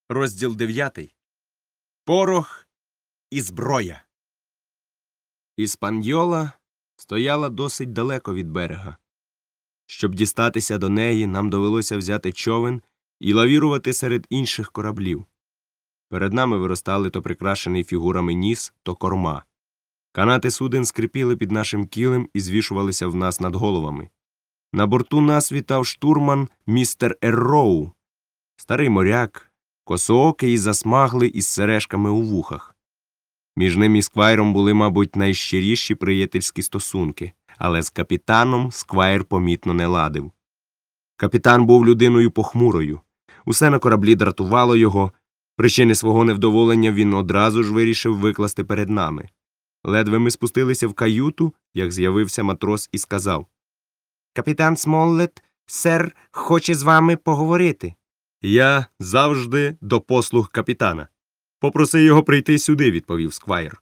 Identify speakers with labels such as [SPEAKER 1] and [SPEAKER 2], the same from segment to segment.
[SPEAKER 1] Розділ 9. Порох і зброя. Іспаньола стояла досить далеко від берега. Щоб дістатися до неї, нам довелося взяти човен і лавірувати серед інших кораблів. Перед нами виростали то прикрашений фігурами ніс, то корма. Канати суден скрипіли під нашим кілем і звішувалися в нас над головами. На борту нас вітав штурман містер Ерроу, старий моряк, косоокий і засмаглий із сережками у вухах. Між ним і Сквайром були, мабуть, найщиріші приятельські стосунки, але з капітаном Сквайр помітно не ладив. Капітан був людиною похмурою. Усе на кораблі дратувало його. Причини свого невдоволення він одразу ж вирішив викласти перед нами. Ледве ми спустилися в каюту, як з'явився матрос і сказав: «Капітан Смоллет, сер, хоче з вами поговорити». «Я завжди до послуг капітана. Попроси його прийти сюди», – відповів Сквайр.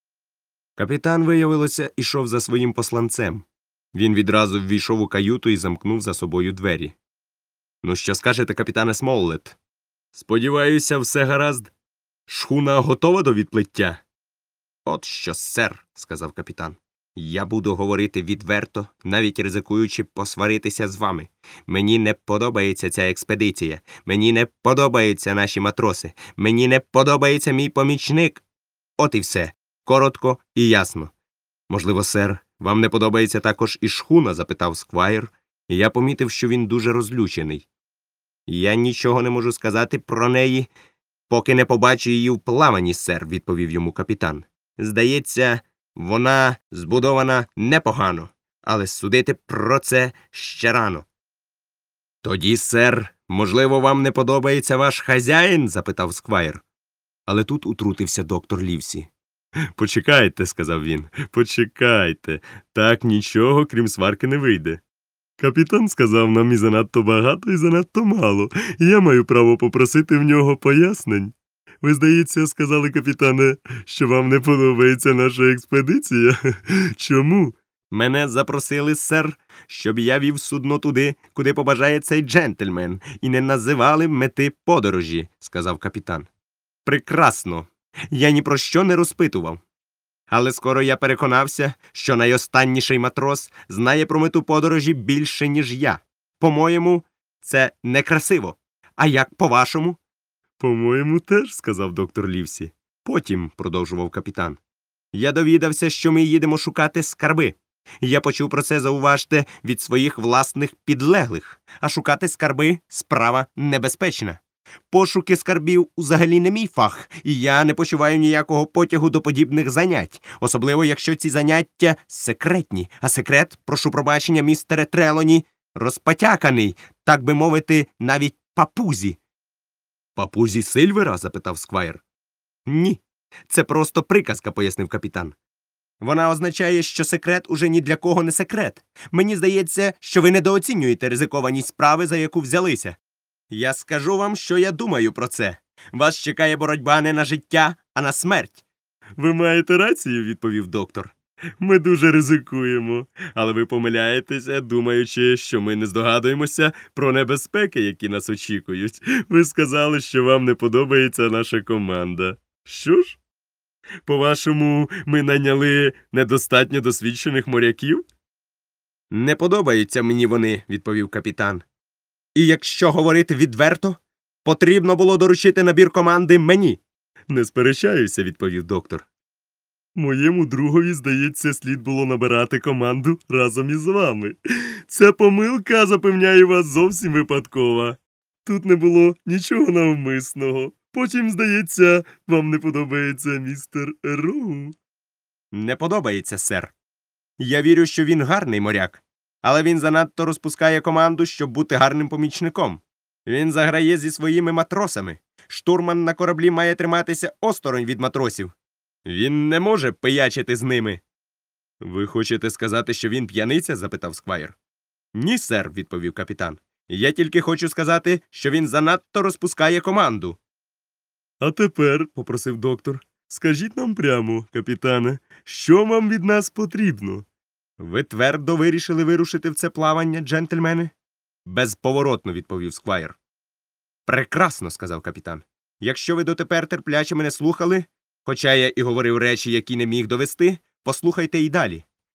[SPEAKER 1] Капітан, виявилося, ішов за своїм посланцем. Він відразу ввійшов у каюту і замкнув за собою двері. «Ну, що скажете, капітане Смоллет? Сподіваюся, все гаразд? Шхуна готова до відплиття?» «От що, сер», – сказав капітан. «Я буду говорити відверто, навіть ризикуючи посваритися з вами. Мені не подобається ця експедиція. Мені не подобаються наші матроси. Мені не подобається мій помічник. От і все. Коротко і ясно». «Можливо, сер, вам не подобається також і шхуна?» – запитав Сквайр, і я помітив, що він дуже розлючений. «Я нічого не можу сказати про неї, поки не побачу її в плаванні, сер», – відповів йому капітан. «Здається, вона збудована непогано, але судити про це ще рано». «Тоді, сер, можливо, вам не подобається ваш хазяїн?» – запитав Сквайр. Але тут утрутився доктор Лівсі. «Почекайте», – сказав він, – «почекайте. Так нічого, крім сварки, не вийде. Капітан сказав нам і занадто багато, і занадто мало. Я маю право попросити в нього пояснень. Ви, здається, сказали, капітане, що вам не подобається наша експедиція. Чому?» «Мене запросили, сер, щоб я вів судно туди, куди побажає цей джентльмен, і не називали мети подорожі», – сказав капітан. «Прекрасно. Я ні про що не розпитував. Але скоро я переконався, що найостанніший матрос знає про мету подорожі більше, ніж я. По-моєму, це некрасиво. А як по-вашому?» «По-моєму, теж», – сказав доктор Лівсі. «Потім», – продовжував капітан, – «я довідався, що ми їдемо шукати скарби. Я почув про це, зауважте, від своїх власних підлеглих. А шукати скарби – справа небезпечна. Пошуки скарбів взагалі не мій фах, і я не почуваю ніякого потягу до подібних занять, особливо якщо ці заняття секретні, а секрет, прошу пробачення, містере Трелоні, розпотяканий, так би мовити, навіть папузі». «Папузі Сильвера?» – запитав Сквайр. «Ні, це просто приказка», – пояснив капітан. «Вона означає, що секрет уже ні для кого не секрет. Мені здається, що ви недооцінюєте ризикованість справи, за яку взялися. Я скажу вам, що я думаю про це. Вас чекає боротьба не на життя, а на смерть». «Ви маєте рацію», – відповів доктор. «Ми дуже ризикуємо, але ви помиляєтеся, думаючи, що ми не здогадуємося про небезпеки, які нас очікують. Ви сказали, що вам не подобається наша команда. Що ж? По-вашому, ми найняли недостатньо досвідчених моряків?» «Не подобаються мені вони», – відповів капітан. «І якщо говорити відверто, потрібно було доручити набір команди мені». «Не сперечаюся», – відповів доктор. «Моєму другові, здається, слід було набирати команду разом із вами. Ця помилка, запевняю вас, зовсім випадкова. Тут не було нічого навмисного. Потім, здається, вам не подобається містер Ерроу». «Не подобається, сер. Я вірю, що він гарний моряк. Але він занадто розпускає команду, щоб бути гарним помічником. Він заграє зі своїми матросами. Штурман на кораблі має триматися осторонь від матросів. Він не може пиячити з ними». «Ви хочете сказати, що він п'яниця?» – запитав Сквайр. «Ні, сер», – відповів капітан. «Я тільки хочу сказати, що він занадто розпускає команду». «А тепер», – попросив доктор, – «скажіть нам прямо, капітане, що вам від нас потрібно?» «Ви твердо вирішили вирушити в це плавання, джентльмени?» «Безповоротно», – відповів Сквайр. «Прекрасно», – сказав капітан. Якщо ви дотепер терпляче мене слухали, хоча я і говорив речі, які не міг довести, послухайте й далі.